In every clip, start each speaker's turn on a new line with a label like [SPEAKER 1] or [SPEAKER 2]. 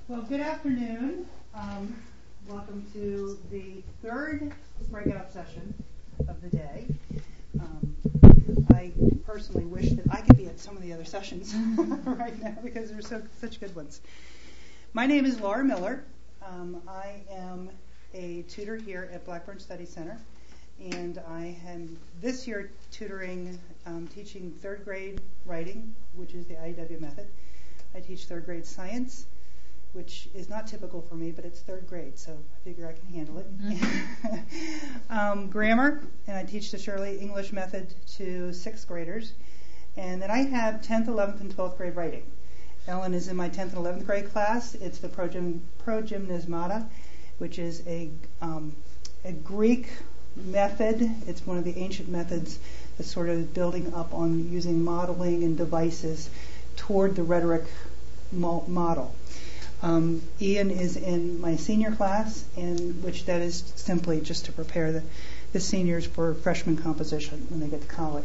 [SPEAKER 1] Well, good afternoon. Welcome to the third breakout session of the day. I personally wish that I could be at some of the other sessions right now because they're such good ones. My name is Laura Miller. I am a tutor here at Blackburn Study Center, and I am this year teaching third grade writing, which is the IEW method. I teach third grade science, which is not typical for me, but it's third grade, so I figure I can handle it. Grammar, and I teach the Shirley English method to 6th graders. And then I have 10th, 11th, and 12th grade writing. Ellen is in my 10th and 11th grade class. It's the Progymnasmata, which is a Greek method. It's one of the ancient methods that's sort of building up on using modeling and devices toward the rhetoric model. Ian is in my senior class, and which that is simply just to prepare the seniors for freshman composition when they get to college.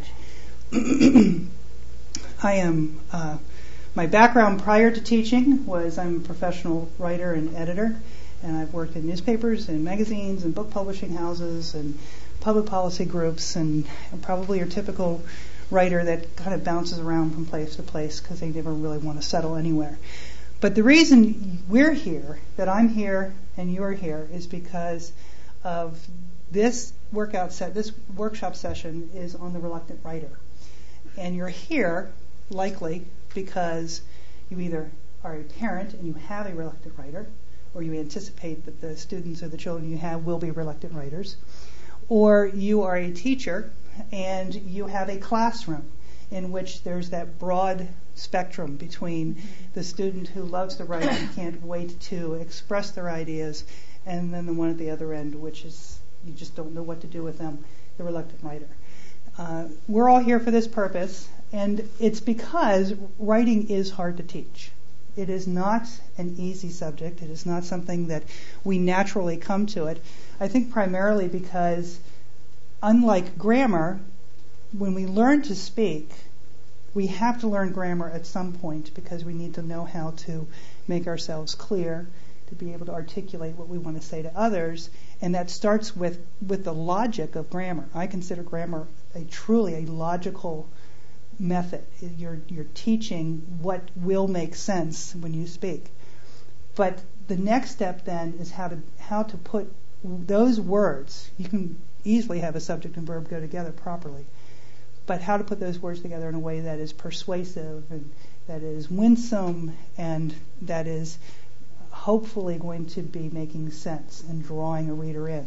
[SPEAKER 1] My background prior to teaching was I'm a professional writer and editor, and I've worked in newspapers and magazines and book publishing houses and public policy groups, and I'm probably your typical writer that kind of bounces around from place to place because they never really want to settle anywhere. But the reason we're here, that I'm here and you're here, is because of this workshop session is on the reluctant writer. And you're here, likely, because you either are a parent and you have a reluctant writer, or you anticipate that the students or the children you have will be reluctant writers, or you are a teacher and you have a classroom in which there's that broad spectrum between the student who loves to write and can't wait to express their ideas, and then the one at the other end, which is you just don't know what to do with them, the reluctant writer. We're all here for this purpose, and it's because writing is hard to teach. It is not an easy subject. It is not something that we naturally come to it. I think primarily because, unlike grammar, when we learn to speak, we have to learn grammar at some point because we need to know how to make ourselves clear, to be able to articulate what we want to say to others, and that starts with the logic of grammar. I consider grammar truly a logical method. You're teaching what will make sense when you speak. But the next step then is how to put those words. You can easily have a subject and verb go together properly, but how to put those words together in a way that is persuasive and that is winsome and that is hopefully going to be making sense and drawing a reader in.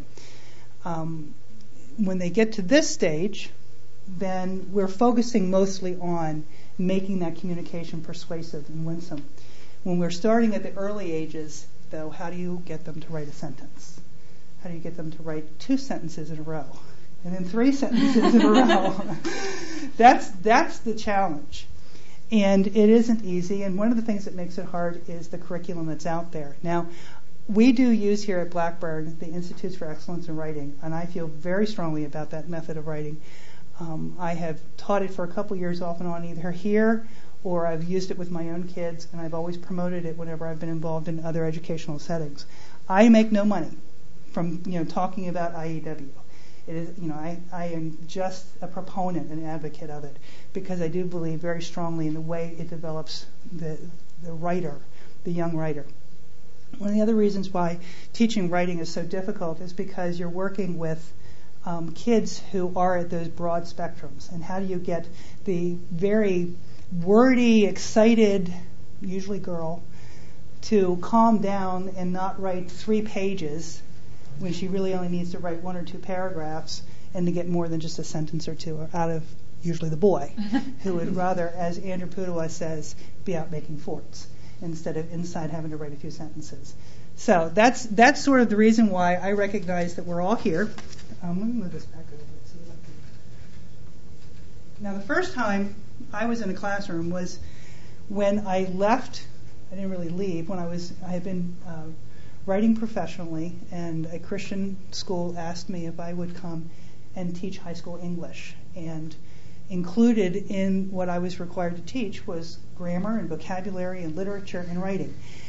[SPEAKER 1] When they get to this stage, then we're focusing mostly on making that communication persuasive and winsome. When we're starting at the early ages, though, how do you get them to write a sentence? How do you get them to write 2 sentences in a row? And then 3 sentences in a row. That's the challenge. And it isn't easy, and one of the things that makes it hard is the curriculum that's out there. Now, we do use here at Blackburn the Institutes for Excellence in Writing, and I feel very strongly about that method of writing. I have taught it for a couple years off and on, either here or I've used it with my own kids, and I've always promoted it whenever I've been involved in other educational settings. I make no money from talking about IEW. It is, I am just a proponent and advocate of it because I do believe very strongly in the way it develops the writer, the young writer. One of the other reasons why teaching writing is so difficult is because you're working with kids who are at those broad spectrums. And how do you get the very wordy, excited, usually girl, to calm down and not write 3 pages when she really only needs to write 1 or 2 paragraphs, and to get more than just a sentence or 2 out of usually the boy, who would rather, as Andrew Pudewa says, be out making forts instead of inside having to write a few sentences. So that's sort of the reason why I recognize that we're all here. Let me move this back over. See if I can. Now, the first time I was in a classroom was when I left. I didn't really leave. I had been writing professionally, and a Christian school asked me if I would come and teach high school English. And included in what I was required to teach was grammar and vocabulary and literature and writing.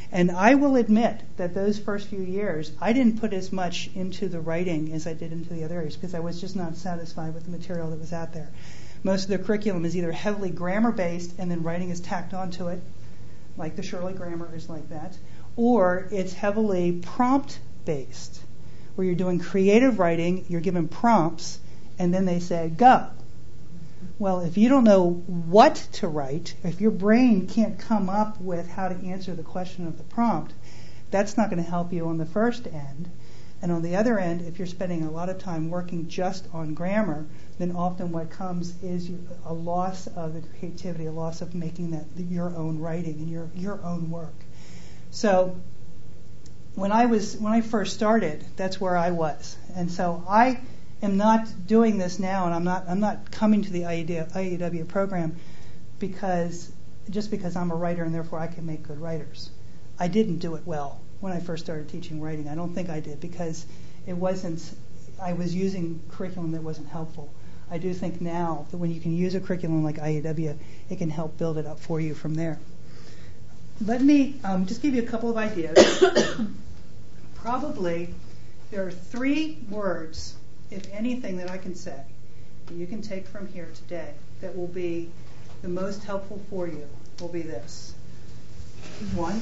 [SPEAKER 1] And I will admit that those first few years, I didn't put as much into the writing as I did into the other areas because I was just not satisfied with the material that was out there. Most of the curriculum is either heavily grammar-based and then writing is tacked onto it, like the Shirley grammar is like that, or it's heavily prompt-based, where you're doing creative writing, you're given prompts, and then they say, go. Well, if you don't know what to write, if your brain can't come up with how to answer the question of the prompt, that's not going to help you on the first end. And on the other end, if you're spending a lot of time working just on grammar, then often what comes is a loss of the creativity, a loss of making that your own writing and your own work. So when I first started, that's where I was. And so I am not doing this now, and I'm not coming to the IEW program because I'm a writer and therefore I can make good writers. I didn't do it well when I first started teaching writing. I don't think I did because I was using curriculum that wasn't helpful. I do think now that when you can use a curriculum like IEW, it can help build it up for you from there. Let me just give you a couple of ideas. Probably there are 3 words, if anything, that I can say that you can take from here today that will be the most helpful for you will be this. 1,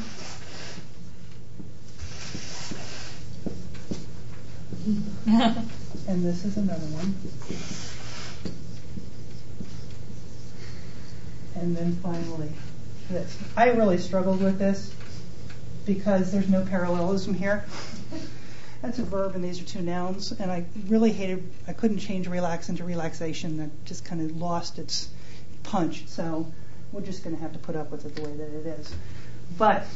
[SPEAKER 1] and this is another one. And then finally, this. I really struggled with this because there's no parallelism here. That's a verb and these are 2 nouns, and I really I couldn't change relax into relaxation. That just kind of lost its punch. So we're just going to have to put up with it the way that it is. But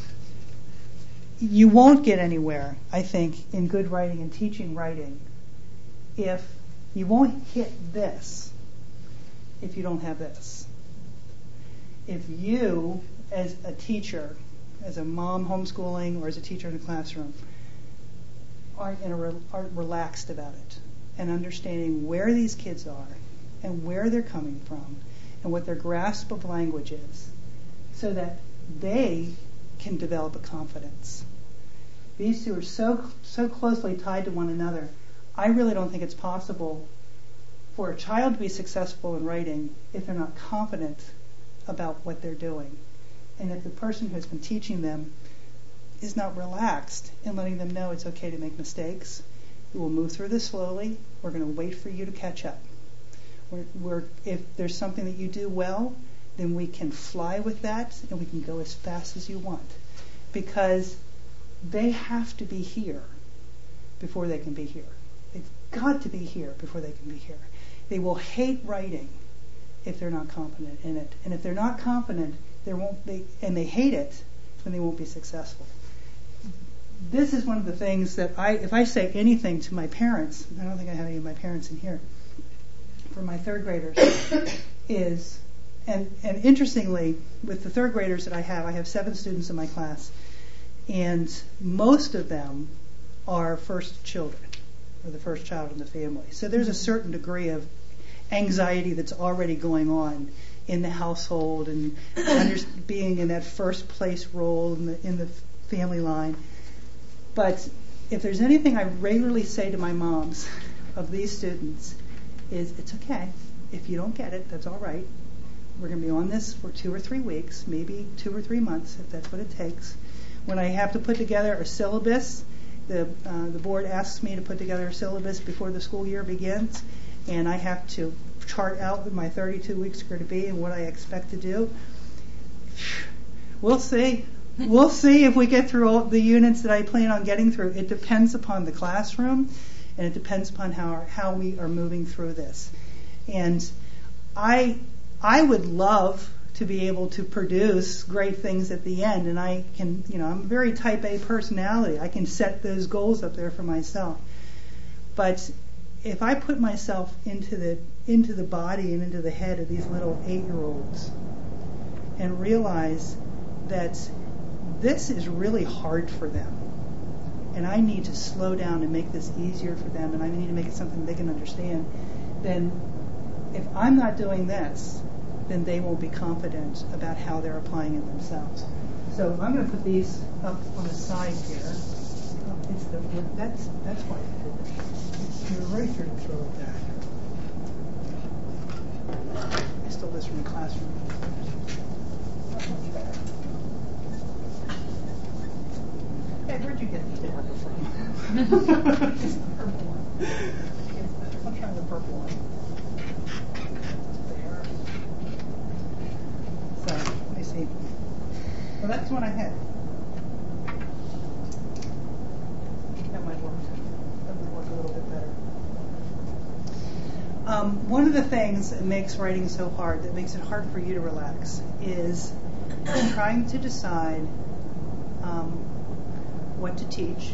[SPEAKER 1] you won't get anywhere, I think, in good writing and teaching writing if you won't hit this if you don't have this. If you, as a teacher, as a mom homeschooling or as a teacher in a classroom, aren't relaxed about it and understanding where these kids are and where they're coming from and what their grasp of language is so that they can develop a confidence. These 2 are so closely tied to one another. I really don't think it's possible for a child to be successful in writing if they're not confident about what they're doing. And if the person who has been teaching them is not relaxed in letting them know it's okay to make mistakes, we will move through this slowly. We're going to wait for you to catch up. If there's something that you do well, then we can fly with that and we can go as fast as you want. Because they have to be here before they can be here. They've got to be here before they can be here. They will hate writing if they're not confident in it. And if they're not confident, and they hate it, then they won't be successful. This is one of the things that if I say anything to my parents, I don't think I have any of my parents in here, for my 3rd graders, is, and interestingly, with the 3rd graders that I have 7 students in my class, and most of them are first children, or the first child in the family. So there's a certain degree of anxiety that's already going on in the household and being in that first place role in the family line. But if there's anything I regularly say to my moms of these students is it's okay. If you don't get it, that's all right. We're going to be on this for 2 or 3 weeks, maybe 2 or 3 months if that's what it takes. When I have to put together a syllabus, the board asks me to put together a syllabus before the school year begins, and I have to chart out what my 32 weeks are going to be and what I expect to do. We'll see. We'll see if we get through all the units that I plan on getting through. It depends upon the classroom, and it depends upon how we are moving through this. And I would love to be able to produce great things at the end, and I can, I'm a very type A personality. I can set those goals up there for myself. But if I put myself into the body and into the head of these little 8-year-olds and realize that this is really hard for them, and I need to slow down and make this easier for them, and I need to make it something they can understand, then if I'm not doing this, then they won't be confident about how they're applying it themselves. So I'm going to put these up on the side here. That's why I did this. It's the eraser to throw it back. I stole this from the classroom. Not much better. Hey, where'd you get the marker from? It's the purple one. I'll try the purple one. There. So, let me see. Well, that's what I had. That might work. That might work a little bit better. One of the things that makes writing so hard, that makes it hard for you to relax, is trying to decide what to teach,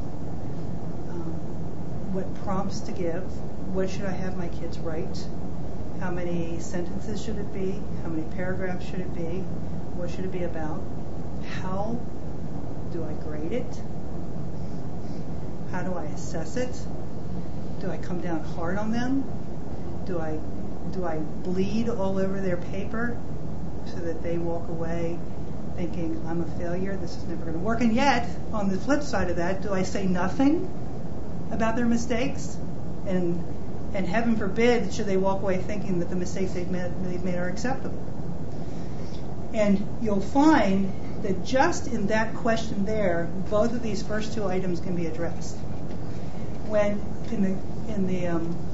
[SPEAKER 1] what prompts to give, what should I have my kids write, how many sentences should it be, how many paragraphs should it be, what should it be about, how do I grade it, how do I assess it, do I come down hard on them, do I bleed all over their paper so that they walk away thinking I'm a failure, this is never going to work. And yet, on the flip side of that, do I say nothing about their mistakes? And heaven forbid, should they walk away thinking that the mistakes they've made are acceptable? And you'll find that just in that question there, both of these first two items can be addressed. When in the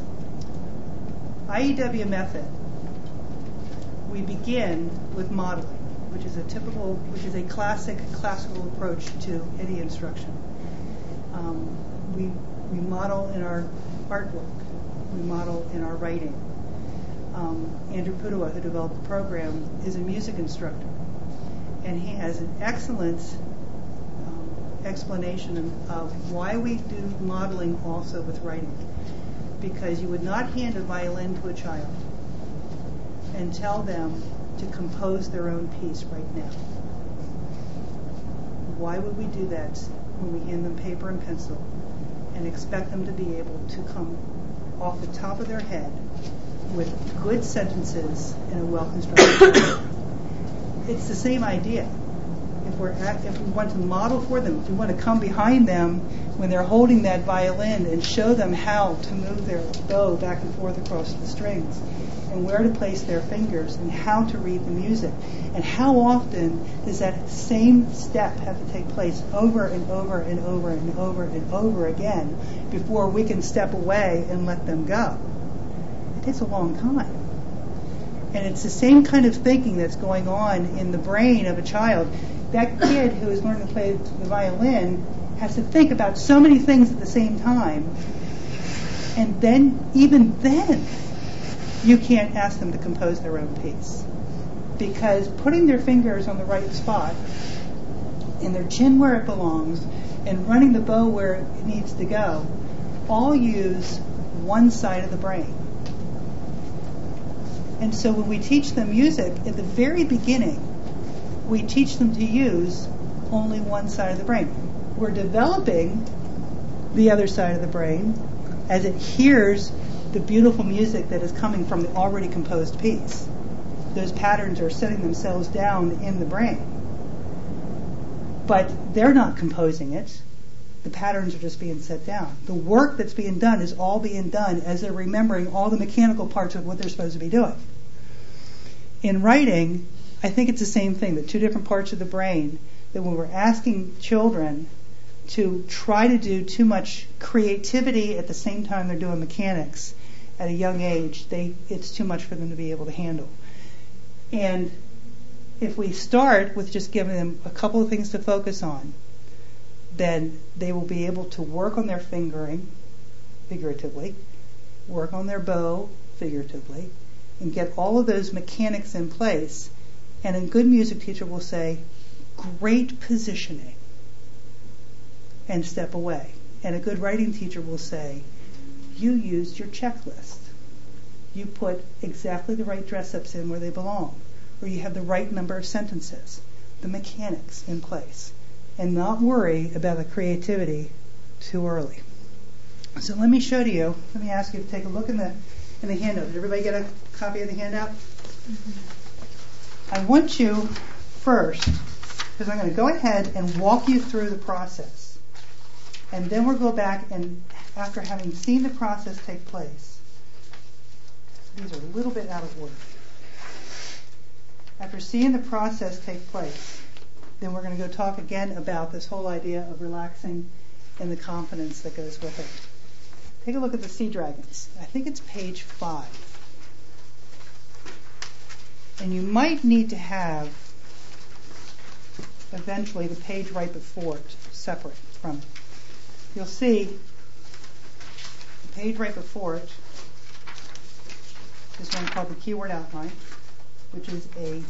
[SPEAKER 1] IEW method, we begin with modeling, which is a classical approach to any instruction. We model in our artwork, we model in our writing. Andrew Pudewa, who developed the program, is a music instructor, and he has an excellent explanation of why we do modeling also with writing. Because you would not hand a violin to a child and tell them to compose their own piece right now. Why would we do that when we hand them paper and pencil and expect them to be able to come off the top of their head with good sentences in a well-constructed way? It's the same idea. If we want to model for them, if we want to come behind them when they're holding that violin and show them how to move their bow back and forth across the strings, and where to place their fingers, and how to read the music, and how often does that same step have to take place over and over and over and over and over again before we can step away and let them go? It takes a long time. And it's the same kind of thinking that's going on in the brain of a child. That kid who is learning to play the violin has to think about so many things at the same time, and then, even then, you can't ask them to compose their own piece. Because putting their fingers on the right spot, and their chin where it belongs, and running the bow where it needs to go, all use one side of the brain. And so when we teach them music, at the very beginning, we teach them to use only one side of the brain. We're developing the other side of the brain as it hears the beautiful music that is coming from the already composed piece. Those patterns are setting themselves down in the brain. But they're not composing it. The patterns are just being set down. The work that's being done is all being done as they're remembering all the mechanical parts of what they're supposed to be doing. In writing, I think it's the same thing, the two different parts of the brain, that when we're asking children to try to do too much creativity at the same time they're doing mechanics at a young age, it's too much for them to be able to handle. And if we start with just giving them a couple of things to focus on, then they will be able to work on their fingering, figuratively, work on their bow, figuratively, and get all of those mechanics in place. And a good music teacher will say, great positioning, and step away. And a good writing teacher will say, you used your checklist. You put exactly the right dress-ups in where they belong, or you have the right number of sentences, the mechanics in place, and not worry about the creativity too early. So let me show to you, let me ask you to take a look in the handout. Did everybody get a copy of the handout? Mm-hmm. I want you first, because I'm going to go ahead and walk you through the process. And then we'll go back and, after having seen the process take place, these are a little bit out of order. After seeing the process take place, then we're going to go talk again about this whole idea of relaxing and the confidence that goes with it. Take a look at the sea dragons. I think it's page 5. And you might need to have eventually the page right before it, separate from it. You'll see the page right before it is one called the keyword outline, which is a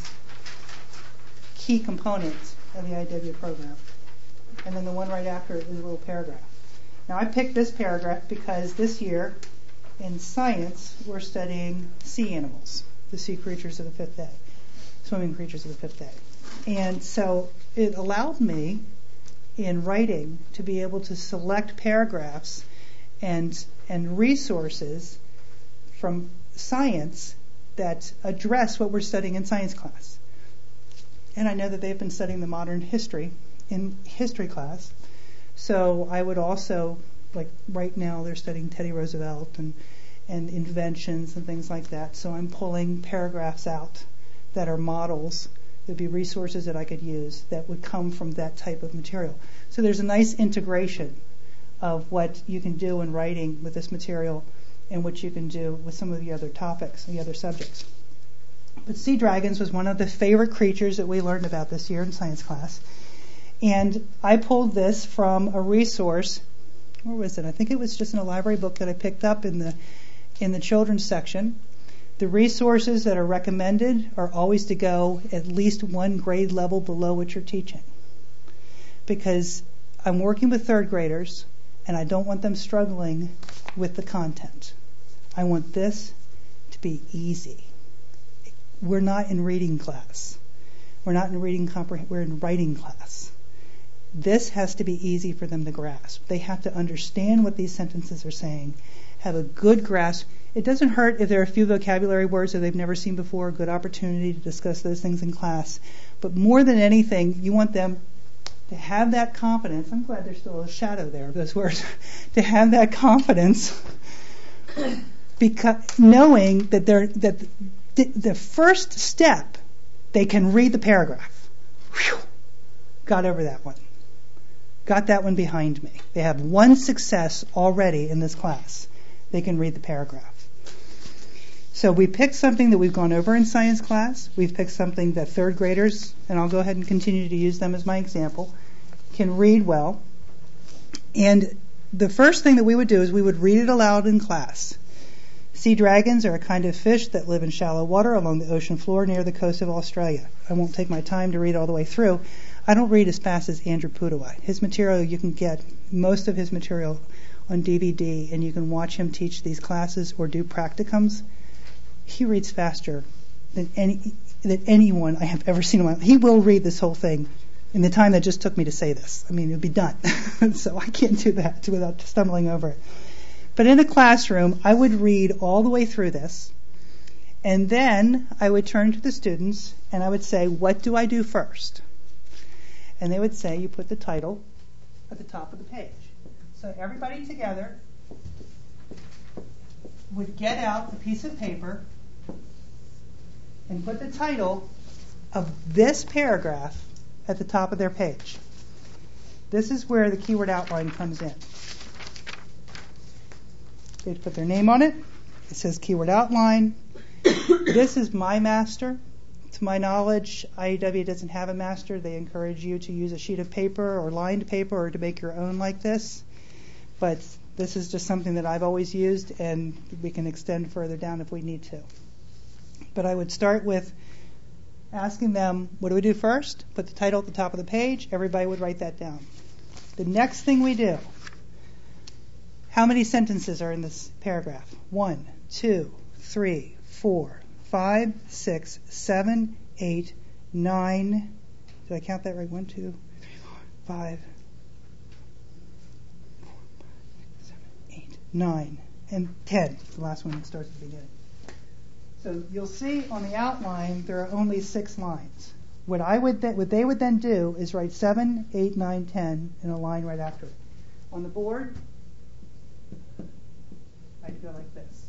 [SPEAKER 1] key component of the IW program. And then the one right after it is a little paragraph. Now I picked this paragraph because this year in science we're studying sea animals, the sea creatures of the fifth day, swimming creatures of the fifth day. And so it allowed me in writing to be able to select paragraphs and resources from science that address what we're studying in science class. And I know that they've been studying the modern history in history class. So I would also, like right now they're studying Teddy Roosevelt and inventions and things like that. So I'm pulling paragraphs out that are models. There'd be resources that I could use that would come from that type of material. So there's a nice integration of what you can do in writing with this material and what you can do with some of the other topics and the other subjects. But sea dragons was one of the favorite creatures that we learned about this year in science class. And I pulled this from a resource. Where was it? I think it was just in a library book that I picked up in the children's section. The resources that are recommended are always to go at least one grade level below what you're teaching. Because I'm working with third graders and I don't want them struggling with the content. I want this to be easy. We're not in reading class. We're not in reading comprehend. We're in writing class. This has to be easy for them to grasp. They have to understand what these sentences are saying, have a good grasp. It doesn't hurt if there are a few vocabulary words that they've never seen before, a good opportunity to discuss those things in class. But more than anything, you want them to have that confidence. I'm glad there's still a shadow there of those words. To have that confidence, because knowing that the first step, they can read the paragraph. Whew. Got over that one. Got that one behind me. They have one success already in this class. They can read the paragraph. So we picked something that we've gone over in science class. We've picked something that third graders, and I'll go ahead and continue to use them as my example, can read well. And the first thing that we would do is we would read it aloud in class. Sea dragons are a kind of fish that live in shallow water along the ocean floor near the coast of Australia. I won't take my time to read all the way through. I don't read as fast as Andrew Pudewa. His material, you can get most of his material on DVD, and you can watch him teach these classes or do practicums. He reads faster than anyone I have ever seen in my life. He will read this whole thing in the time that just took me to say this. I mean, it would be done. So I can't do that without stumbling over it. But in a classroom, I would read all the way through this, and then I would turn to the students and I would say, what do I do first? And they would say, you put the title at the top of the page. So everybody together would get out a piece of paper and put the title of this paragraph at the top of their page. This is where the keyword outline comes in. They put their name on it. It says keyword outline. This is my master. To my knowledge, IEW doesn't have a master. They encourage you to use a sheet of paper or lined paper or to make your own like this. But this is just something that I've always used, and we can extend further down if we need to. But I would start with asking them, what do we do first? Put the title at the top of the page. Everybody would write that down. The next thing we do, how many sentences are in this paragraph? 1, 2, 3, 4, 5, 6, 7, 8, 9. Did I count that right? 1, 2, 3, 4, 5, 6, 7, 8, 9, and 10. The last one that starts at the beginning. So you'll see on the outline there are only 6 lines. What they would then do is write 7, 8, 9, 10 in a line right after it. On the board, I'd go like this.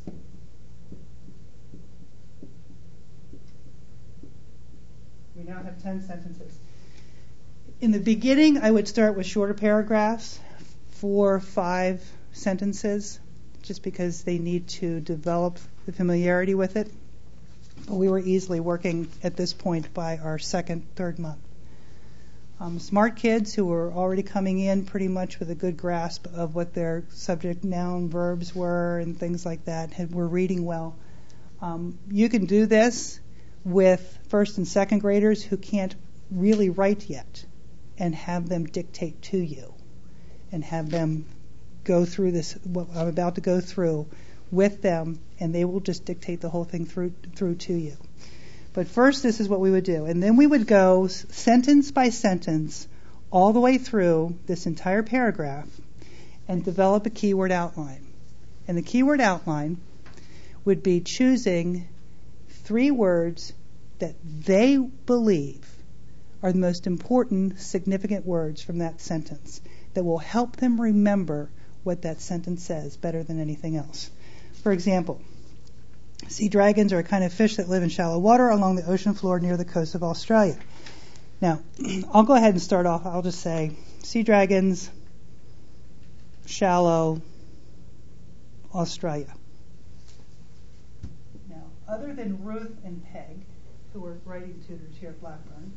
[SPEAKER 1] We now have 10 sentences. In the beginning, I would start with shorter paragraphs, 4, 5 sentences, just because they need to develop the familiarity with it. But we were easily working at this point by our second, third month. Smart kids who were already coming in pretty much with a good grasp of what their subject, noun, verbs were and things like that, were reading well. You can do this with first and second graders who can't really write yet, and have them dictate to you and have them go through this, what I'm about to go through, with them, and they will just dictate the whole thing through to you. But first, this is what we would do. And then we would go sentence by sentence all the way through this entire paragraph and develop a keyword outline. And the keyword outline would be choosing 3 words that they believe are the most important, significant words from that sentence that will help them remember what that sentence says better than anything else. For example, sea dragons are a kind of fish that live in shallow water along the ocean floor near the coast of Australia. Now, I'll go ahead and start off. I'll just say sea dragons, shallow, Australia. Now, other than Ruth and Peg, who are writing tutors here at Blackburn,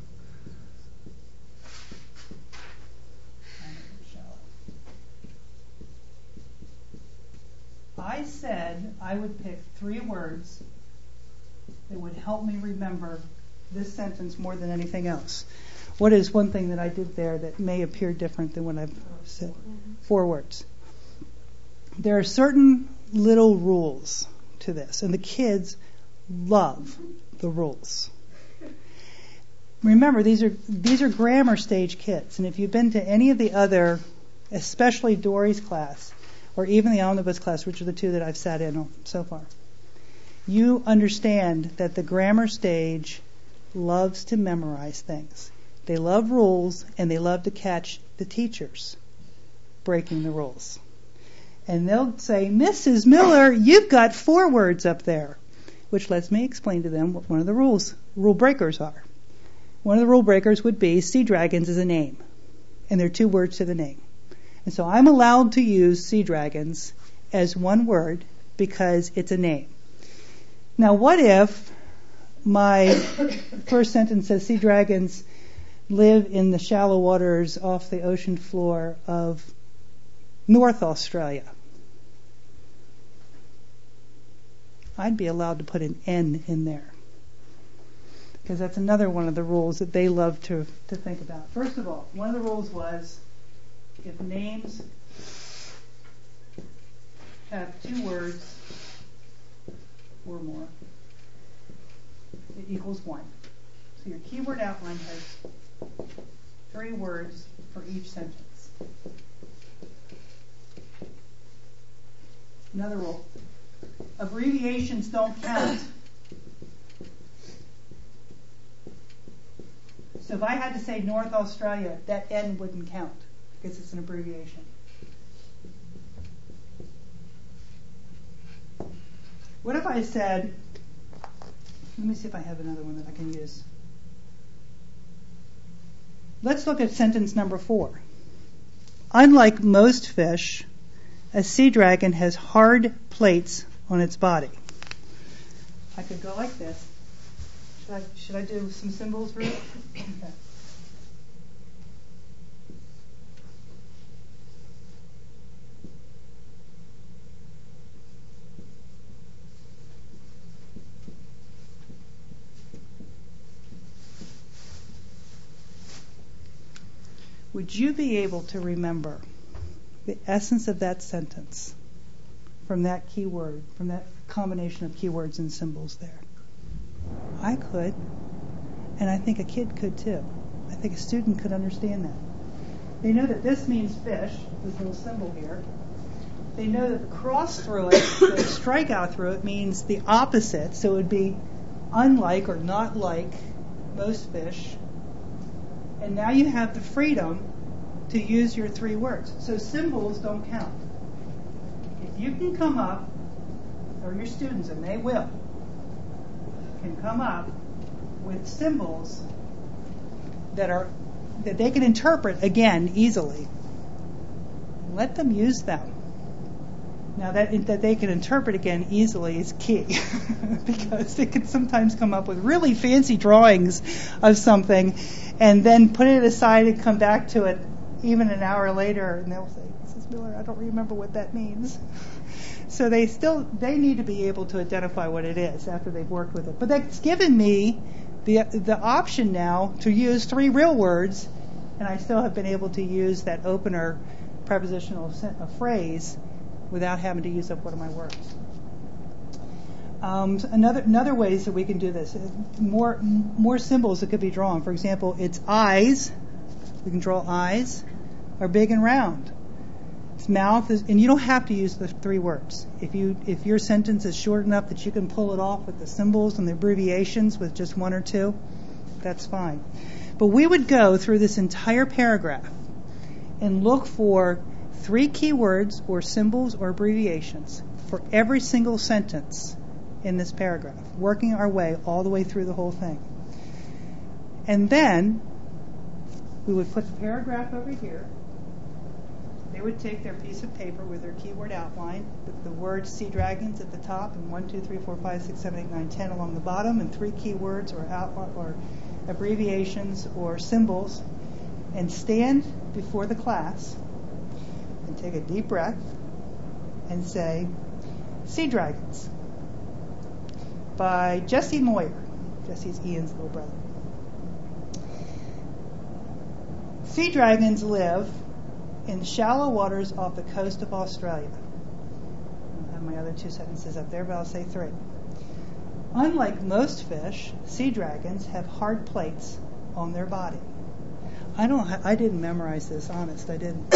[SPEAKER 1] I said I would pick 3 words that would help me remember this sentence more than anything else. What is one thing that I did there that may appear different than what I've said? 4 words. There are certain little rules to this, and the kids love the rules. Remember, these are grammar stage kids, and if you've been to any of the other, especially Dory's class, or even the omnibus class, which are the 2 that I've sat in so far, you understand that the grammar stage loves to memorize things. They love rules, and they love to catch the teachers breaking the rules. And they'll say, Mrs. Miller, you've got 4 words up there, which lets me explain to them what one of the rule breakers are. One of the rule breakers would be sea dragons is a name, and there are 2 words to the name. And so I'm allowed to use sea dragons as 1 word because it's a name. Now, what if my first sentence says sea dragons live in the shallow waters off the ocean floor of North Australia? I'd be allowed to put an N in there, because that's another one of the rules that they love to think about. First of all, one of the rules was, if names have 2 words or more, it equals 1. So your keyword outline has 3 words for each sentence. Another rule. Abbreviations don't count. So if I had to say North Australia, that N wouldn't count, because it's an abbreviation. What if I said, let me see if I have another one that I can use. Let's look at sentence number 4. Unlike most fish, a sea dragon has hard plates on its body. I could go like this. Should I do some symbols, Ruth? Okay. Would you be able to remember the essence of that sentence from that keyword, from that combination of keywords and symbols there? I could, and I think a kid could too. I think a student could understand that. They know that this means fish, this little symbol here. They know that the cross through it, the strikeout through it, means the opposite, so it would be unlike or not like most fish. And now you have the freedom to use your 3 words. So symbols don't count. If you can come up, or your students, and they will, can come up with symbols that they can interpret, again, easily, let them use them. Now that they can interpret again easily is key because they can sometimes come up with really fancy drawings of something and then put it aside and come back to it even an hour later and they'll say, Mrs. Miller, I don't remember what that means. So they need to be able to identify what it is after they've worked with it. But that's given me the option now to use 3 real words, and I still have been able to use that opener prepositional phrase without having to use up one of my words. Another ways that we can do this, more symbols that could be drawn. For example, its eyes, we can draw eyes, are big and round. Its mouth is, and you don't have to use the 3 words. If your sentence is short enough that you can pull it off with the symbols and the abbreviations with just 1 or 2, that's fine. But we would go through this entire paragraph and look for 3 keywords or symbols or abbreviations for every single sentence in this paragraph, working our way all the way through the whole thing. And then we would put the paragraph over here. They would take their piece of paper with their keyword outline, with the word sea dragons at the top, and 1, 2, 3, 4, 5, 6, 7, 8, 9, 10 along the bottom, and 3 keywords or outline or abbreviations or symbols, and stand before the class and take a deep breath and say, Sea Dragons by Jesse Moyer. Jesse's Ian's little brother. Sea dragons live in shallow waters off the coast of Australia. I have my other 2 sentences up there, but I'll say 3. Unlike most fish, sea dragons have hard plates on their body. I didn't memorize this, honest, I didn't.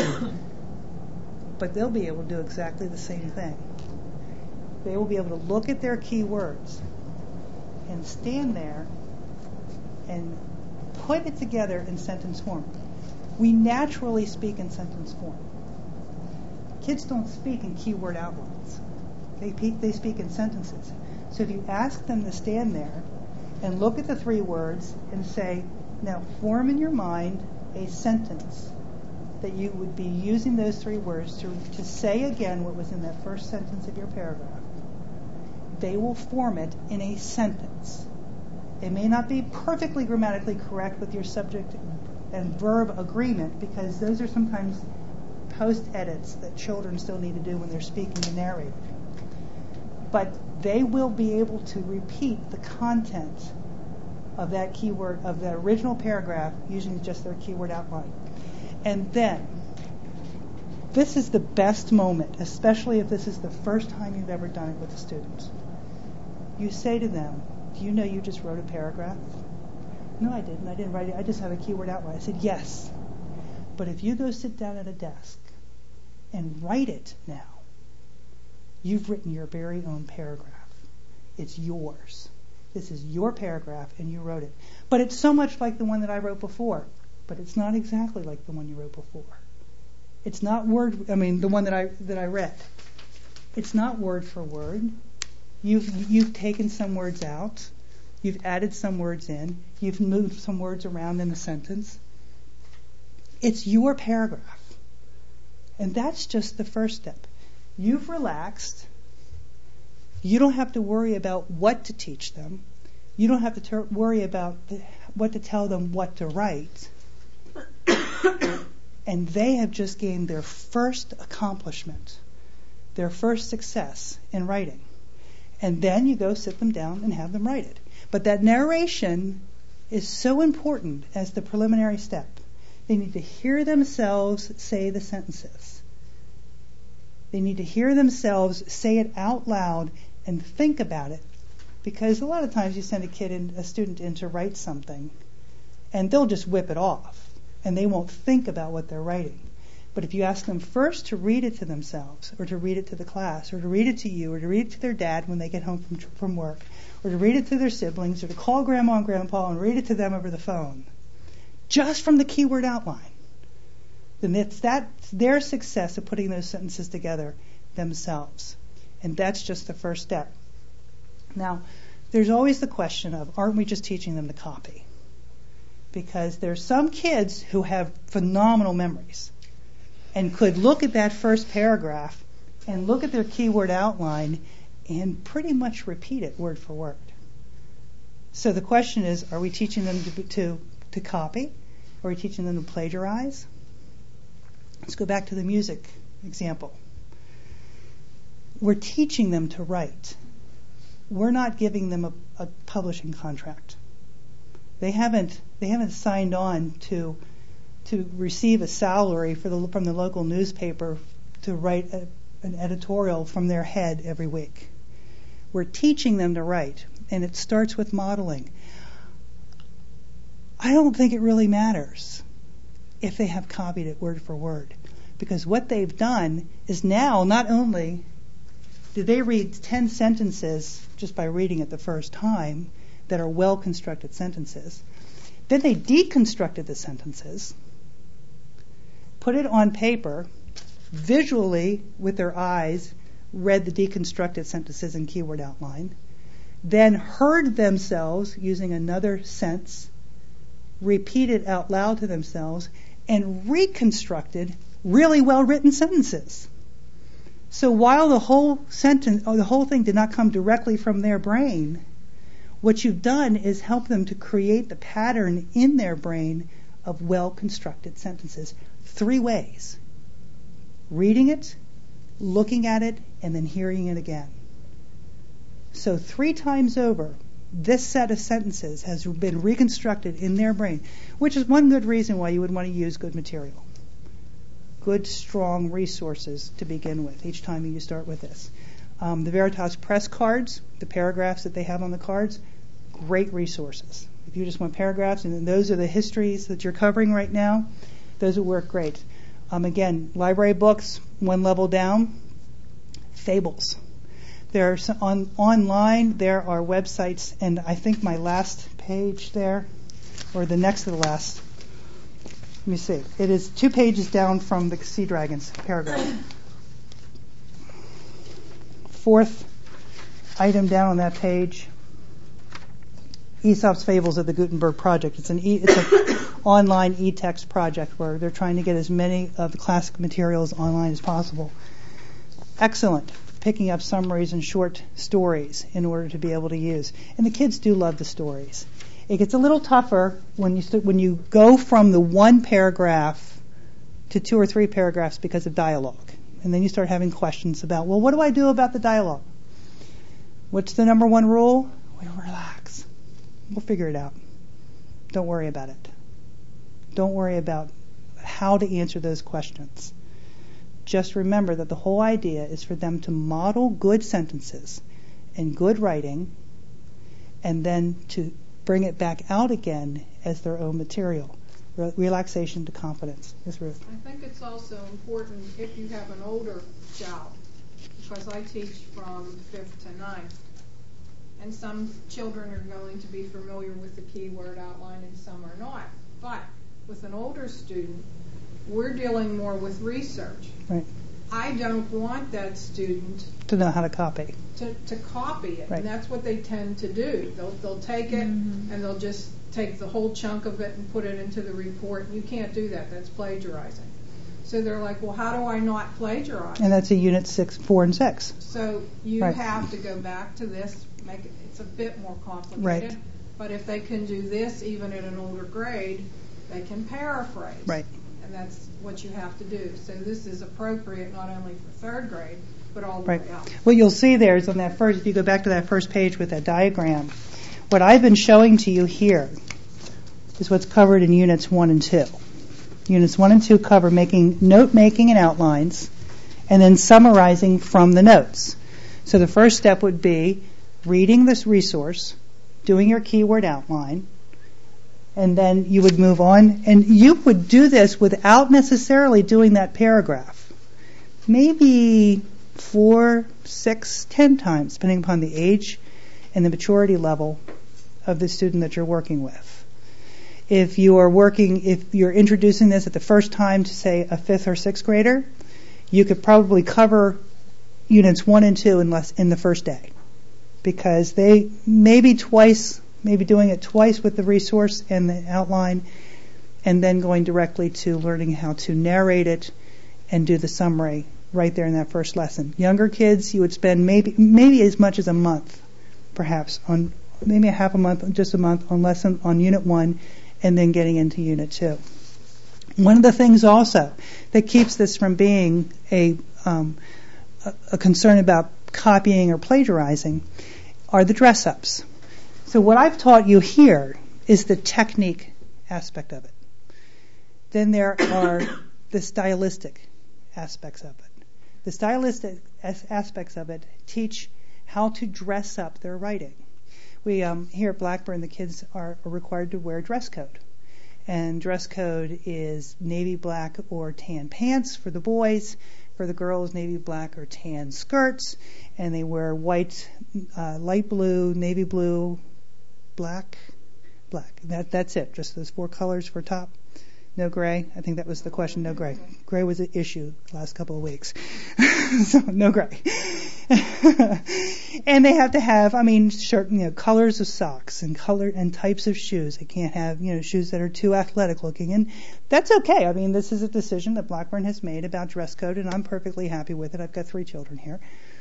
[SPEAKER 1] But they'll be able to do exactly the same thing. They will be able to look at their key words and stand there and put it together in sentence form. We naturally speak in sentence form. Kids don't speak in keyword outlines. They speak in sentences. So if you ask them to stand there and look at the 3 words and say, now form in your mind a sentence that you would be using those 3 words to say again what was in that first sentence of your paragraph, they will form it in a sentence. It may not be perfectly grammatically correct with your subject and verb agreement, because those are sometimes post-edits that children still need to do when they're speaking and narrating. But they will be able to repeat the content of that keyword, of the original paragraph, using just their keyword outline. And then, this is the best moment, especially if this is the first time you've ever done it with a student. You say to them, do you know you just wrote a paragraph? No, I didn't. I didn't write it. I just have a keyword outline. I said, yes. But if you go sit down at a desk and write it now, you've written your very own paragraph. It's yours. This is your paragraph, and you wrote it. But it's so much like the one that I wrote before. But it's not exactly like the one you wrote before. It's not the one that I read. It's not word for word. You've taken some words out. You've added some words in. You've moved some words around in the sentence. It's your paragraph. And that's just the first step. You've relaxed. You don't have to worry about what to teach them. You don't have to worry about what to tell them what to write. And they have just gained their first accomplishment, their first success in writing. And then you go sit them down and have them write it. But that narration is so important as the preliminary step. They need to hear themselves say the sentences. They need to hear themselves say it out loud and think about it. Because a lot of times you send a student in to write something, and they'll just whip it off, and they won't think about what they're writing. But if you ask them first to read it to themselves, or to read it to the class, or to read it to you, or to read it to their dad when they get home from work, or to read it to their siblings, or to call grandma and grandpa and read it to them over the phone, just from the keyword outline, then that's their success of putting those sentences together themselves. And that's just the first step. Now, there's always the question of, aren't we just teaching them to copy? Because there's some kids who have phenomenal memories and could look at that first paragraph and look at their keyword outline and pretty much repeat it word for word. So the question is, are we teaching them to copy? Are we teaching them to plagiarize? Let's go back to the music example. We're teaching them to write. We're not giving them a publishing contract. They haven't signed on to receive a salary from the local newspaper to write an editorial from their head every week. We're teaching them to write, and it starts with modeling. I don't think it really matters if they have copied it word for word, because what they've done is now not only did they read 10 sentences just by reading it the first time that are well-constructed sentences, then they deconstructed the sentences, put it on paper, visually with their eyes read the deconstructed sentences in keyword outline, then heard themselves using another sense, repeated out loud to themselves, and reconstructed really well-written sentences. So while the whole sentence or the whole thing did not come directly from their brain, what you've done is help them to create the pattern in their brain of well-constructed sentences 3 ways: reading it, looking at it, and then hearing it again. So 3 times over, this set of sentences has been reconstructed in their brain, which is one good reason why you would want to use good material. Good, strong resources to begin with each time you start with this. The Veritas Press cards, the paragraphs that they have on the cards, great resources. If you just want paragraphs, and then those are the histories that you're covering right now, those will work great. Again, library books, one level down, fables. There's online, there are websites, and I think my last page there, or the next to the last, let me see. It is 2 pages down from the Sea Dragons paragraph. 4th item down on that page, Aesop's Fables of the Gutenberg Project. It's an online e-text project where they're trying to get as many of the classic materials online as possible. Excellent. Picking up summaries and short stories in order to be able to use. And the kids do love the stories. It gets a little tougher when you go from the 1 paragraph to 2 or 3 paragraphs because of dialogue. And then you start having questions about, well, what do I do about the dialogue? What's the number 1 rule? Well, relax. We'll figure it out. Don't worry about it. Don't worry about how to answer those questions. Just remember that the whole idea is for them to model good sentences and good writing, and then to bring it back out again as their own material. Relaxation to confidence. Yes, Ruth?
[SPEAKER 2] I think it's also important if you have an older child, because I teach from 5th to 9th, and some children are going to be familiar with the keyword outline and some are not. But with an older student, we're dealing more with research.
[SPEAKER 1] Right.
[SPEAKER 2] I don't want that student
[SPEAKER 1] to know how to copy.
[SPEAKER 2] To copy it,
[SPEAKER 1] right.
[SPEAKER 2] And that's what they tend to do. They'll take it and they'll just take the whole chunk of it and put it into the report. You can't do that. That's plagiarizing. So they're like, well, how do I not plagiarize?
[SPEAKER 1] And that's a unit 6, 4, and 6.
[SPEAKER 2] So you
[SPEAKER 1] right.
[SPEAKER 2] have to go back to this. It's a bit more complicated.
[SPEAKER 1] Right.
[SPEAKER 2] But if they can do this even at an older grade, they can paraphrase.
[SPEAKER 1] Right.
[SPEAKER 2] And that's what you have to do. So this is appropriate not only for 3rd grade, but all the
[SPEAKER 1] right.
[SPEAKER 2] way up.
[SPEAKER 1] What you'll see there is on that first, if you go back to that first page with that diagram, what I've been showing to you here is what's covered in Units 1 and 2. Units 1 and 2 cover note-making and outlines, and then summarizing from the notes. So the first step would be reading this resource, doing your keyword outline, and then you would move on. And you would do this without necessarily doing that paragraph. Maybe 4, 6, 10 times, depending upon the age and the maturity level of the student that you're working with. If you're introducing this at the first time to, say, a 5th or 6th grader, you could probably cover units 1 and 2 in the first day, because they maybe doing it twice with the resource and the outline, and then going directly to learning how to narrate it and do the summary right there in that first lesson. Younger kids, you would spend maybe as much as a month, perhaps, on maybe a half a month, just a month on unit 1, and then getting into unit 2. One of the things also that keeps this from being a concern about copying or plagiarizing are the dress-ups. So what I've taught you here is the technique aspect of it. Then there are the stylistic aspects of it. The stylistic aspects of it teach how to dress up their writing. We here at Blackburn, the kids are required to wear dress code. And dress code is navy black or tan pants for the boys. For the girls, navy black or tan skirts. And they wear white, light blue, navy blue, black. That's it. Just those 4 colors for top. No gray. I think that was the question. No gray. Gray was an issue the last couple of weeks. So no gray. And they have to have, colors of socks and color and types of shoes. They can't have, shoes that are too athletic looking. And that's okay. This is a decision that Blackburn has made about dress code, and I'm perfectly happy with it. I've got 3 children here.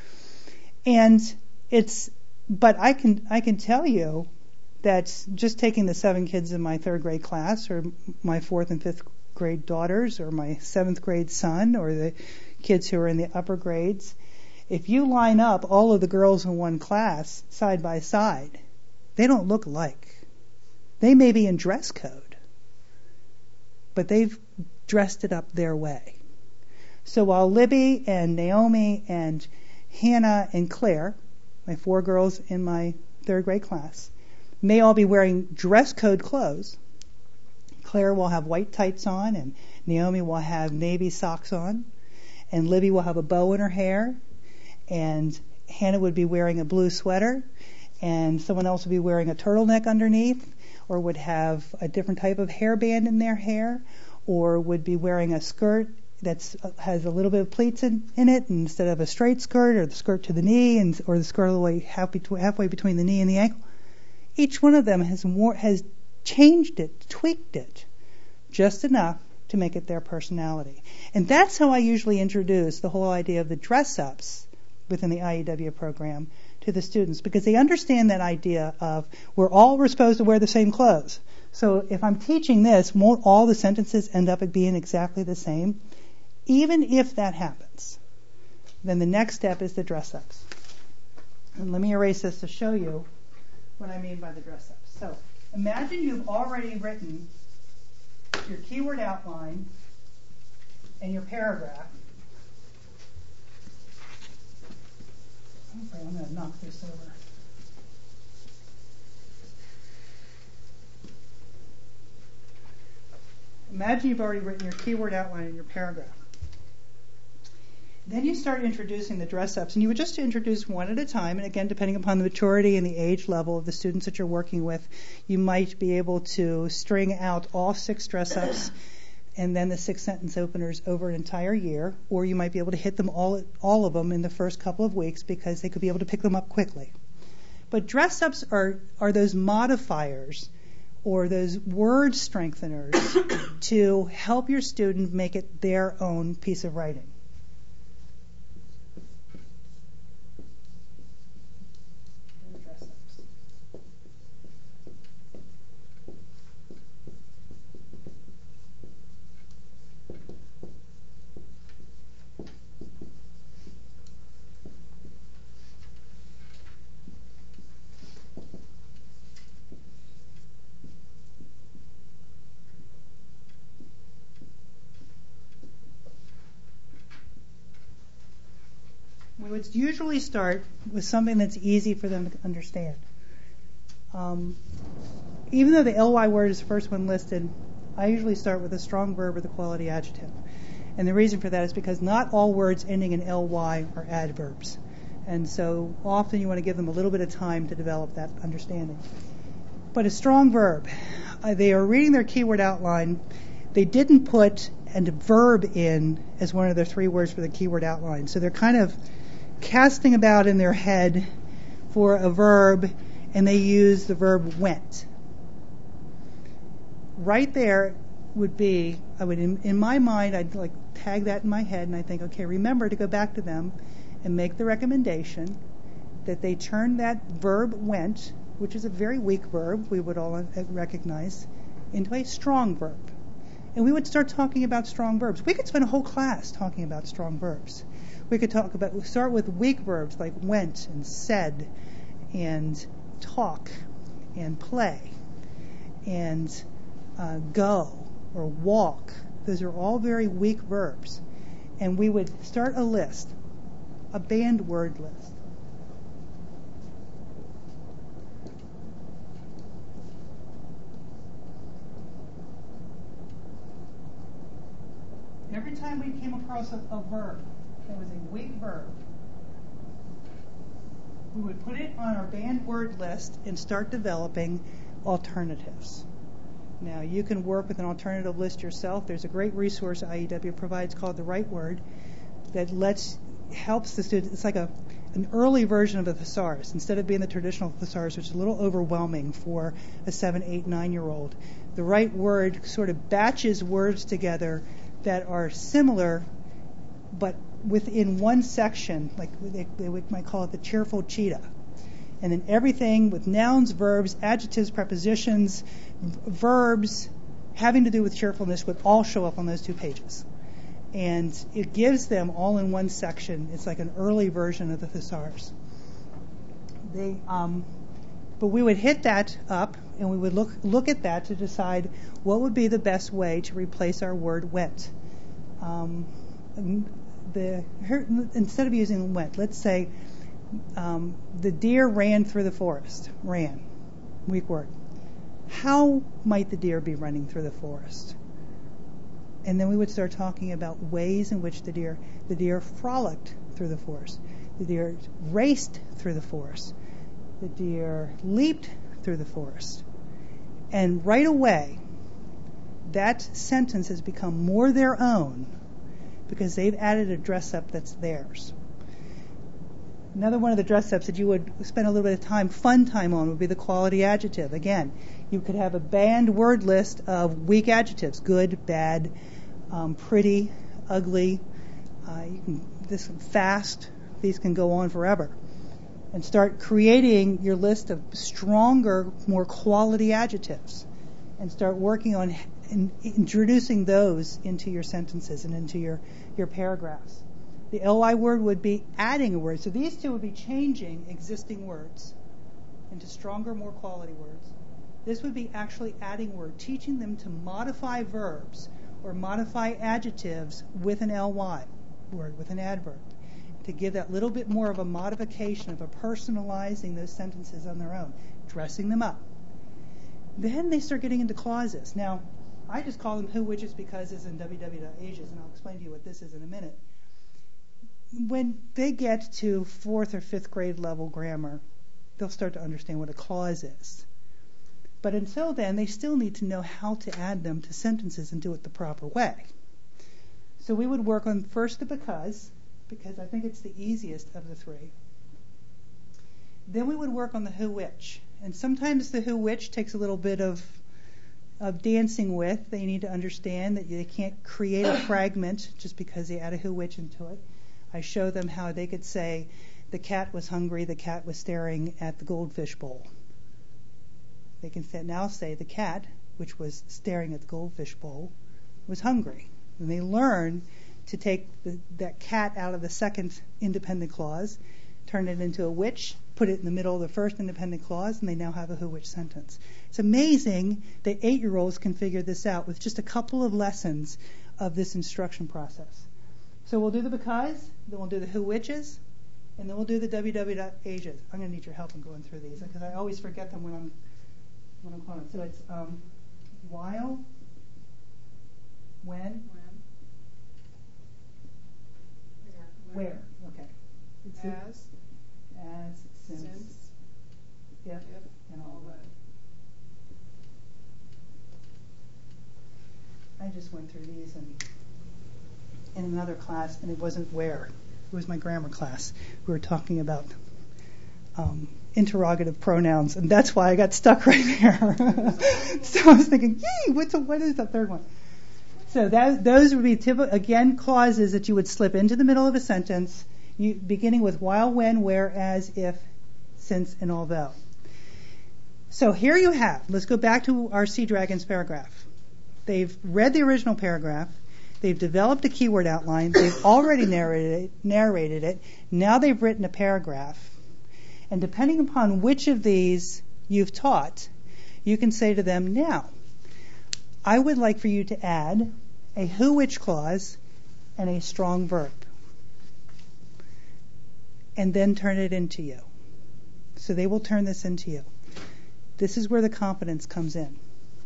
[SPEAKER 1] But I can tell you that just taking the 7 kids in my 3rd grade class, or my 4th and 5th grade daughters, or my 7th grade son, or the kids who are in the upper grades, if you line up all of the girls in one class side by side, they don't look alike. They may be in dress code, but they've dressed it up their way. So while Libby and Naomi and Hannah and Claire, my 4 girls in my 3rd grade class, may all be wearing dress code clothes, Claire will have white tights on, and Naomi will have navy socks on, and Libby will have a bow in her hair, and Hannah would be wearing a blue sweater, and someone else would be wearing a turtleneck underneath, or would have a different type of hairband in their hair, or would be wearing a skirt that has a little bit of pleats in it instead of a straight skirt, or the skirt to the knee, or the skirt all the way halfway between the knee and the ankle. Each one of them has changed it, tweaked it, just enough to make it their personality. And that's how I usually introduce the whole idea of the dress-ups within the IEW program to the students, because they understand that idea of we're supposed to wear the same clothes. So if I'm teaching this, won't all the sentences end up being exactly the same? Even if that happens, then the next step is the dress-ups. And let me erase this to show you what I mean by the dress-ups. So imagine you've already written your keyword outline and your paragraph. Okay, I'm going to knock this over. Imagine you've already written your keyword outline and your paragraph. Then you start introducing the dress-ups, and you would just introduce one at a time, and again, depending upon the maturity and the age level of the students that you're working with, you might be able to string out all 6 dress-ups and then the 6 sentence openers over an entire year, or you might be able to hit them all of them in the first couple of weeks, because they could be able to pick them up quickly. But dress-ups are those modifiers or those word strengtheners to help your student make it their own piece of writing. We would usually start with something that's easy for them to understand. even though the ly word is the first one listed, I usually start with a strong verb or the quality adjective. And the reason for that is because not all words ending in ly are adverbs. And so often you want to give them a little bit of time to develop that understanding. But a strong verb, they are reading their keyword outline. They didn't put a verb in as one of their 3 words for the keyword outline. So they're kind of casting about in their head for a verb, and they use the verb went. Right there would be, in my mind, I'd like tag that in my head, and I think, okay, remember to go back to them and make the recommendation that they turn that verb went, which is a very weak verb, we would all recognize, into a strong verb. And we would start talking about strong verbs. We could spend a whole class talking about strong verbs. We could start with weak verbs like went and said and talk and play and go or walk. Those are all very weak verbs. And we would start a list, a banned word list. Every time we came across a verb that was a weak verb, we would put it on our banned word list and start developing alternatives. Now, you can work with an alternative list yourself. There's a great resource IEW provides called The Right Word that helps the student. It's like an early version of a thesaurus. Instead of being the traditional thesaurus, which is a little overwhelming for a 7, 8, 9-year-old, The Right Word sort of batches words together that are similar, but within one section, like they might call it the cheerful cheetah. And then everything with nouns, verbs, adjectives, prepositions, verbs having to do with cheerfulness would all show up on those 2 pages. And it gives them all in one section. It's like an early version of the thesaurus. But we would hit that up, and we would look at that to decide what would be the best way to replace our word went. Instead of using went, let's say the deer ran through the forest. Ran, weak word. How might the deer be running through the forest? And then we would start talking about ways in which the deer frolicked through the forest. The deer raced through the forest. The deer leaped through the forest. And right away, that sentence has become more their own because they've added a dress-up that's theirs. Another one of the dress-ups that you would spend a little bit of fun time on, would be the quality adjective. Again, you could have a banned word list of weak adjectives: good, bad, pretty, ugly, fast. These can go on forever. And start creating your list of stronger, more quality adjectives, and start working on introducing those into your sentences and into your paragraphs. The ly word would be adding a word. So these 2 would be changing existing words into stronger, more quality words. This would be actually adding a word, teaching them to modify verbs or modify adjectives with an ly word, with an adverb, to give that little bit more of a modification, of a personalizing those sentences on their own, dressing them up. Then they start getting into clauses. Now, I just call them who, whiches, because is in www.ages, and I'll explain to you what this is in a minute. When they get to 4th or 5th grade level grammar, they'll start to understand what a clause is. But until then, they still need to know how to add them to sentences and do it the proper way. So we would work on first the because I think it's the easiest of the 3. Then we would work on the who, which. And sometimes the who, which takes a little bit of dancing with. They need to understand that they can't create a fragment just because they add a who, which into it. I show them how they could say, the cat was hungry, the cat was staring at the goldfish bowl. They can now say the cat, which was staring at the goldfish bowl, was hungry. And they learn to take that cat out of the second independent clause, turn it into a which, put it in the middle of the first independent clause, and they now have a who, which sentence. It's amazing that 8-year-olds can figure this out with just a couple of lessons of this instruction process. So we'll do the because, then we'll do the who, whiches, and then we'll do the www.ages. I'm going to need your help in going through these because I always forget them when what I'm calling it. So it's while, when, where. Okay. It's as, since, if, and all that. I just went through these in another class, and it wasn't where. It was my grammar class. We were talking about interrogative pronouns, and that's why I got stuck right there. So I was thinking, yay, what is the third one? So those would be typical, again, clauses that you would slip into the middle of a sentence, beginning with while, when, where, as, if, since, and although. So here you have, let's go back to our Sea Dragons paragraph. They've read the original paragraph. They've developed a keyword outline. They've already narrated it. Now they've written a paragraph. And depending upon which of these you've taught, you can say to them, now, I would like for you to add a who-which clause and a strong verb. And then turn it into you. So they will turn this into you. This is where the competence comes in.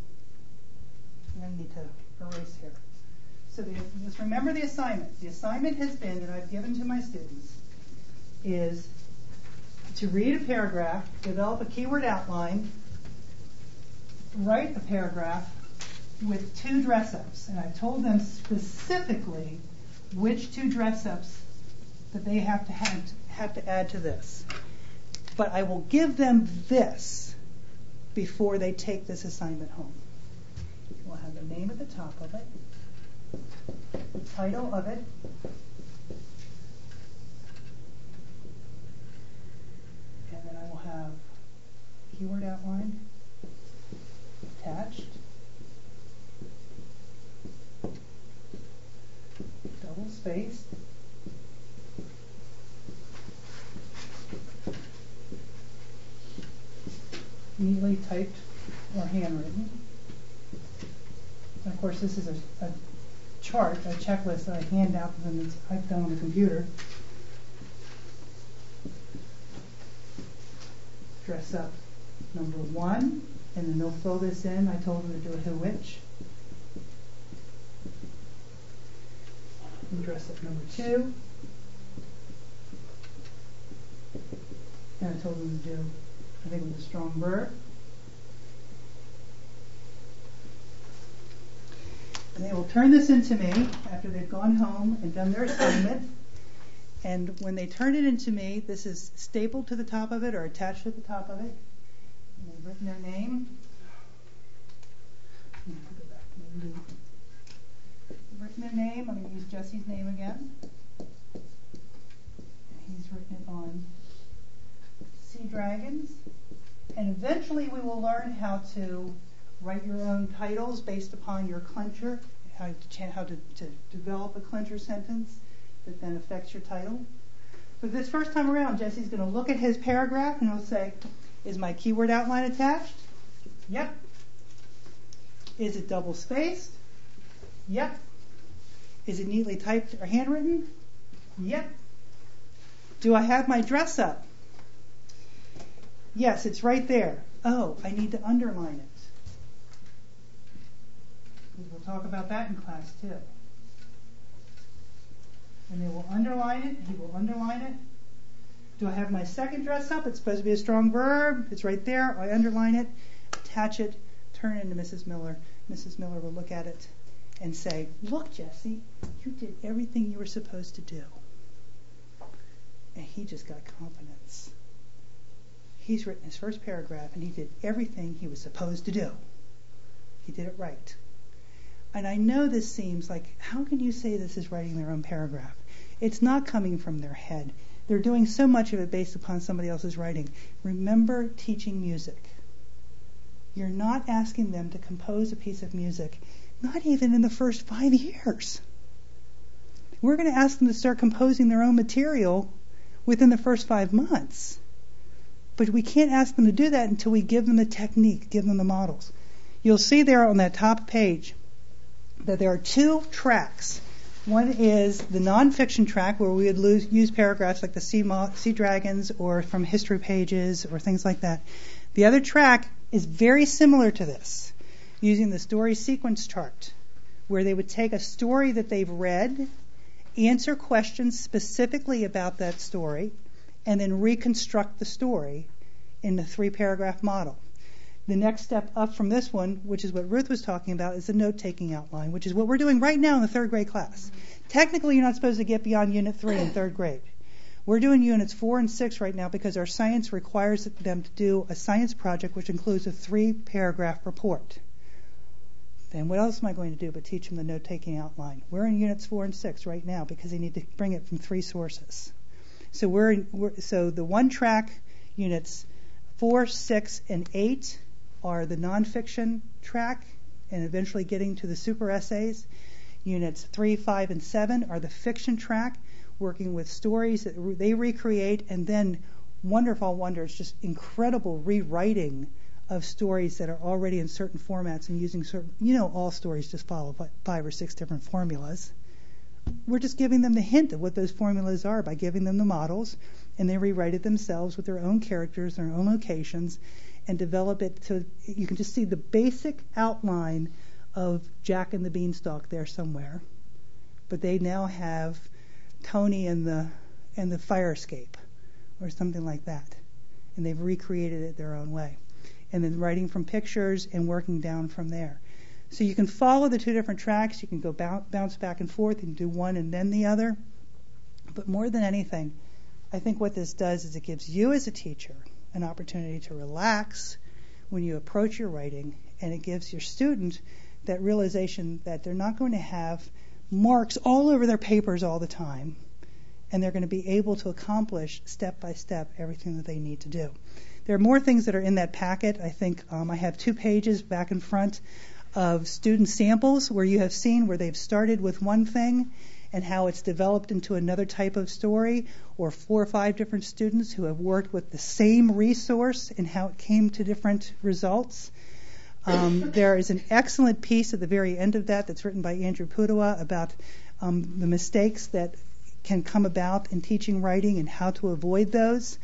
[SPEAKER 1] I need to erase here. So just remember the assignment. The assignment has been, that I've given to my students, is to read a paragraph, develop a keyword outline, write a paragraph with 2 dress-ups. And I've told them specifically which 2 dress-ups that they have to add to this. But I will give them this before they take this assignment home. We'll have the name at the top of it, the title of it, and then I will have keyword outline attached, double spaced, neatly typed or handwritten. And of course, this is a chart, a checklist that I hand out to them that I've done on the computer. Dress up number 1, and then they'll fill this in. I told them to do a who-which. And dress up number 2. And I told them to do, I think, with a strong verb. And they will turn this into me after they've gone home and done their assignment. And when they turn it into me, this is stapled to the top of it or attached to the top of it. And they've written their name. I'm going to go back to my loop. They've written their name. I'm going to use Jesse's name again. And he's written it on Sea Dragons. And eventually we will learn how to write your own titles based upon your clencher, how to develop a clencher sentence that then affects your title. But this first time around, Jesse's going to look at his paragraph and he'll say, is my keyword outline attached? Yep. Is it double spaced? Yep. Is it neatly typed or handwritten? Yep. Do I have my dress up? Yes, it's right there. Oh, I need to underline it. We'll talk about that in class too. And they will underline it. He will underline it. Do I have my second dress up? It's supposed to be a strong verb. It's right there. I underline it, attach it, turn it into Mrs. Miller. Mrs. Miller will look at it and say, look, Jesse, you did everything you were supposed to do. And he just got confidence. He's written his first paragraph and he did everything he was supposed to do. He did it right. And I know this seems like, how can you say this is writing their own paragraph? It's not coming from their head. They're doing so much of it based upon somebody else's writing. Remember teaching music. You're not asking them to compose a piece of music, not even in the first 5 years. We're going to ask them to start composing their own material within the first 5 months. But we can't ask them to do that until we give them the technique, give them the models. You'll see there on that top page that there are 2 tracks. One is the nonfiction track where we would use paragraphs like the Sea Dragons or from history pages or things like that. The other track is very similar to this, using the story sequence chart, where they would take a story that they've read, answer questions specifically about that story, and then reconstruct the story in the 3-paragraph model. The next step up from this one, which is what Ruth was talking about, is the note-taking outline, which is what we're doing right now in the 3rd grade class. Technically, you're not supposed to get beyond Unit 3 in 3rd grade. We're doing Units 4 and 6 right now because our science requires them to do a science project which includes a 3-paragraph report. Then what else am I going to do but teach them the note-taking outline? We're in Units 4 and 6 right now because they need to bring it from 3 sources. So so the one-track Units 4, 6, and 8 are the nonfiction track and eventually getting to the super essays. Units 3, 5, and 7 are the fiction track, working with stories that they recreate, and then wonderful wonders, just incredible rewriting of stories that are already in certain formats and using certain, all stories just follow 5 or 6 different formulas. We're just giving them the hint of what those formulas are by giving them the models, and they rewrite it themselves with their own characters, their own locations, and develop it so you can just see the basic outline of Jack and the Beanstalk there somewhere. But they now have Tony and the fire escape or something like that. And they've recreated it their own way. And then writing from pictures and working down from there. So you can follow the 2 different tracks. You can go bounce back and forth. You can do one and then the other. But more than anything, I think what this does is it gives you as a teacher an opportunity to relax when you approach your writing, and it gives your student that realization that they're not going to have marks all over their papers all the time, and they're going to be able to accomplish step by step everything that they need to do. There are more things that are in that packet. I think I have 2 pages back and front of student samples where you have seen where they've started with one thing and how it's developed into another type of story, or 4 or 5 different students who have worked with the same resource and how it came to different results. There is an excellent piece at the very end of that's written by Andrew Pudewa about the mistakes that can come about in teaching writing and how to avoid those.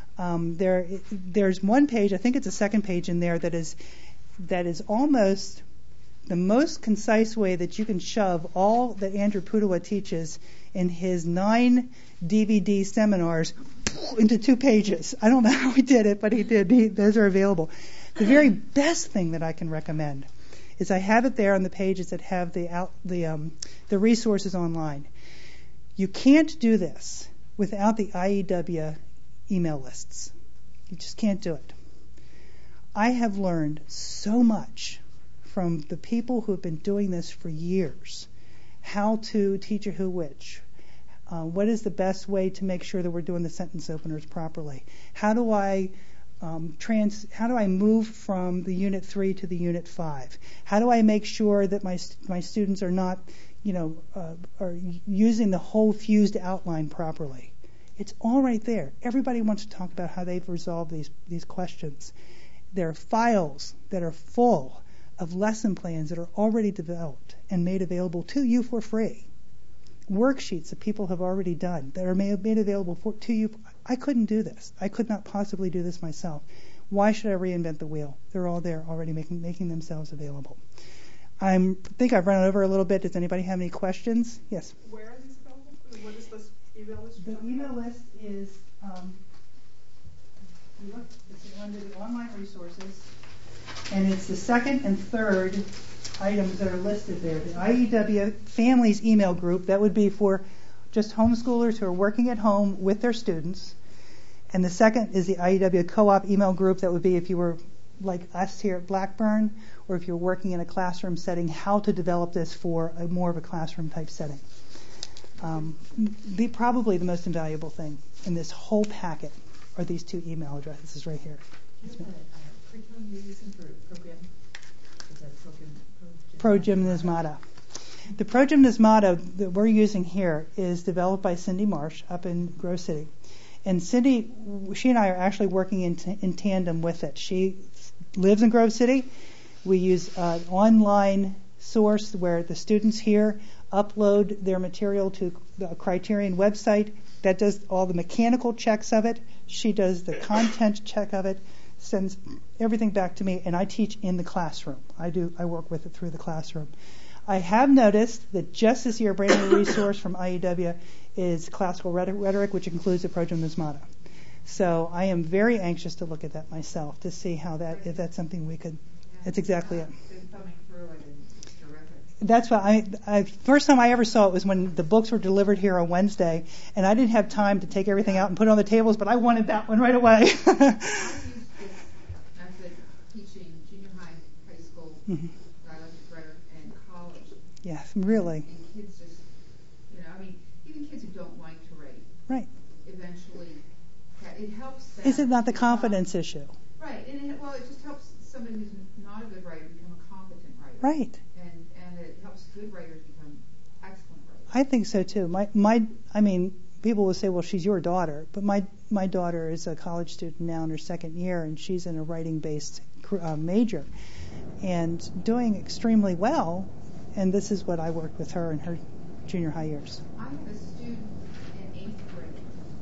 [SPEAKER 1] There's one page, I think it's a 2nd page in there, that is almost the most concise way that you can shove all that Andrew Pudewa teaches in his 9 DVD seminars into 2 pages. I don't know how he did it, but he did. Those are available. The very best thing that I can recommend is I have it there on the pages that have the resources online. You can't do this without the IEW email lists. You just can't do it. I have learned so much from the people who have been doing this for years. How to teach a who which. What is the best way to make sure that we're doing the sentence openers properly? How do I move from the Unit 3 to the Unit 5? How do I make sure that my students are not, are using the whole fused outline properly? It's all right there. Everybody wants to talk about how they've resolved these questions. There are files that are full of lesson plans that are already developed and made available to you for free. Worksheets that people have already done that are made available to you. I couldn't do this. I could not possibly do this myself. Why should I reinvent the wheel? They're all there already making themselves available. I think I've run over a little bit. Does anybody have any questions? Yes.
[SPEAKER 2] Where are these available? What is this email list?
[SPEAKER 1] The email list is it's under the online resources, and it's the 2nd and 3rd items that are listed there. The IEW Families email group, that would be for just homeschoolers who are working at home with their students. And the 2nd is the IEW co-op email group. That would be if you were like us here at Blackburn, or if you're working in a classroom setting, how to develop this for more of a classroom type setting. Probably the most invaluable thing in this whole packet are these 2 email addresses right here.
[SPEAKER 3] Curriculum you're using for program? Is that
[SPEAKER 1] Progymnasmata. The Progymnasmata that we're using here is developed by Cindy Marsh up in Grove City. And Cindy, she and I are actually working in tandem with it. She lives in Grove City. We use an online source where the students here upload their material to the Criterion website that does all the mechanical checks of it. She does the content check of it. sends everything back to me, and I teach in the classroom. I work with it through the classroom. I have noticed that just this year, a brand new resource from IEW is classical rhetoric, which includes the proto-numismata. So I am very anxious to look at that myself to see if that's something we could. That's exactly it.
[SPEAKER 3] Been thumbing through it, and it's terrific.
[SPEAKER 1] That's why first time I ever saw it was when the books were delivered here on Wednesday, and I didn't have time to take everything out and put it on the tables, but I wanted that one right away.
[SPEAKER 3] I used this method teaching junior high, high school, dialectic rhetoric, and college.
[SPEAKER 1] Yes, really.
[SPEAKER 3] And kids just, even kids who don't like to write.
[SPEAKER 1] Right.
[SPEAKER 3] Eventually, it helps them.
[SPEAKER 1] Is it not the confidence issue?
[SPEAKER 3] Right, and it just helps somebody who's not a good writer become a competent writer.
[SPEAKER 1] Right.
[SPEAKER 3] And it helps good writers become excellent writers.
[SPEAKER 1] I think so too. People will say, well, she's your daughter, but my daughter is a college student now in her second year, and she's in a writing-based major, and doing extremely well. And this is what I worked with her in her junior high years.
[SPEAKER 3] I have a student in 8th grade,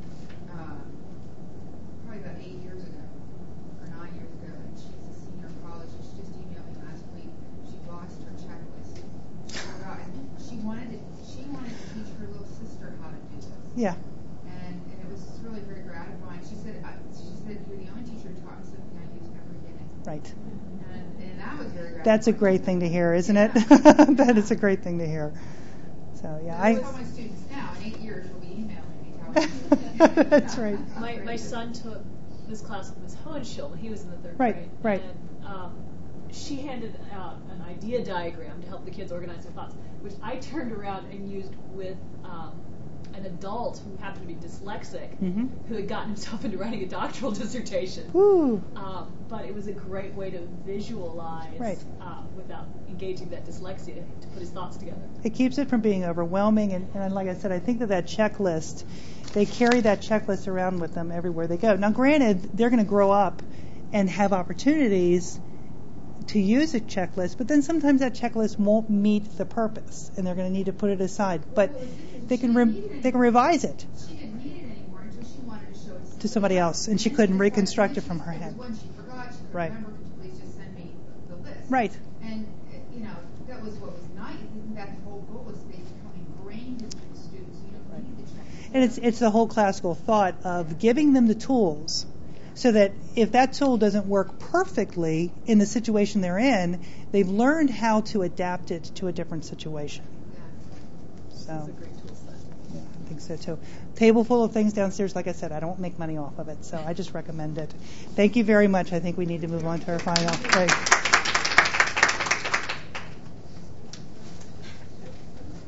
[SPEAKER 3] probably about 8 years ago, or 9 years ago, and she's a senior in college, and she just emailed me last week. She lost her checklist. She wanted to teach her little sister how to do this.
[SPEAKER 1] Yeah.
[SPEAKER 3] And it was really very gratifying. She said, you're the only teacher who taught me something I use every day.
[SPEAKER 1] Right.
[SPEAKER 3] And that was very gratifying.
[SPEAKER 1] That's a great thing to hear, isn't it? That is a great thing to hear. So yeah,
[SPEAKER 3] I tell my students now, in 8 years, you'll be emailing me telling me.
[SPEAKER 1] That's right.
[SPEAKER 4] My son took this class with Ms. Hohenschel when he was in the third
[SPEAKER 1] Right,
[SPEAKER 4] grade.
[SPEAKER 1] right.
[SPEAKER 4] And she handed out an idea diagram to help the kids organize their thoughts, which I turned around and used with an adult who happened to be dyslexic, who had gotten himself into writing a doctoral dissertation.
[SPEAKER 1] Woo.
[SPEAKER 4] But it was a great way to visualize without engaging that dyslexia to put his thoughts together.
[SPEAKER 1] It keeps it from being overwhelming, and like I said, I think that checklist, they carry that checklist around with them everywhere they go. Now, granted, they're going to grow up and have opportunities to use a checklist, but then sometimes that checklist won't meet the purpose, and they're going to need to put it aside. But they can revise it.
[SPEAKER 3] She didn't need it anymore until she wanted to show it
[SPEAKER 1] to somebody else, and she couldn't reconstruct it from her head.
[SPEAKER 3] When she forgot, she could
[SPEAKER 1] Right.
[SPEAKER 3] remember, could you please just send me the list?
[SPEAKER 1] Right.
[SPEAKER 3] And that was what was nice. That whole goal was they become ingrained into the students. You don't need the checklist.
[SPEAKER 1] And it's the whole classical thought of giving them the tools so that if that tool doesn't work perfectly in the situation they're in, they've learned how to adapt it to a different situation.
[SPEAKER 3] Yeah.
[SPEAKER 1] So,
[SPEAKER 4] It's a great tool set.
[SPEAKER 1] yeah, I think so too. Table full of things downstairs. Like I said, I don't make money off of it, so I just recommend it. Thank you very much. I think we need to move on to our final break.